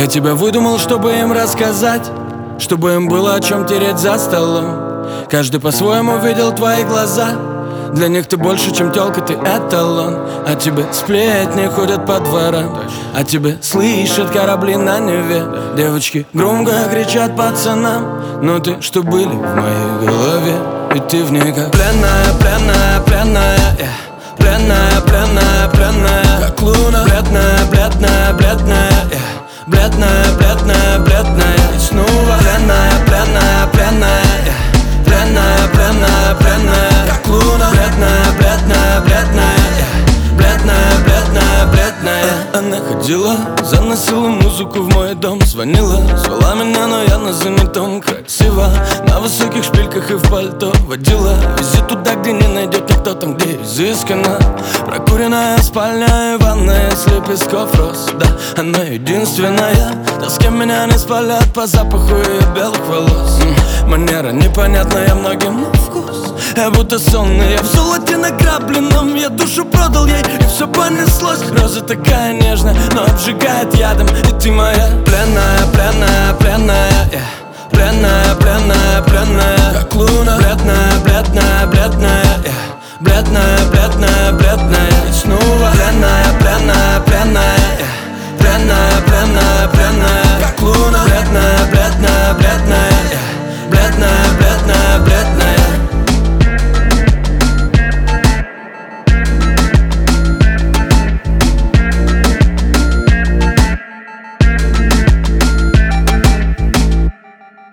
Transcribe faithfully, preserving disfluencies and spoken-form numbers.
Я тебя выдумал, чтобы им рассказать, чтобы им было о чем тереть за столом. Каждый по-своему видел твои глаза. Для них ты больше, чем тёлка, ты эталон. А тебе сплетни ходят по дворам, а тебе слышат корабли на Неве. Девочки громко кричат пацанам, но ты что были в моей голове? Ведь ты в ней как пленная, пленная, пленная, yeah. Пленная, пленная, пленная, как луна. Бледная, бледная, бледная, yeah. Бледная, бледная, бледная. И снова пленная, пленная, пленная, yeah. Пленная, пленная, пленная, как луна. Бледная, бледная, бледная, yeah. Бледная, бледная, бледная. Она ходила, заносила музыку в мой дом. Звонила, звала меня, но я на занятом. Красиво, на высоких шпильках и в пальто. Водила, вези туда, где не найдет никто. Там, где изысканно. Прокуренная спальня и ванная с лепестков роз. Да, она единственная, та, с кем меня не спалят по запаху ее белых волос. М-м, манера непонятная многим на вкус. Я будто сонный, я в золоте награбленном. Я душу продал ей, и все понеслось. Роза такая нежная, но обжигает ядом. И ты моя пленная, пленная, пленная, yeah. Пленная, пленная, пленная, как луна. Бледная, бледная, бледная, yeah. Бледная, бледная, бледная. И снова пленная, пленная, пленная, yeah. Пленная, пленная, пленная.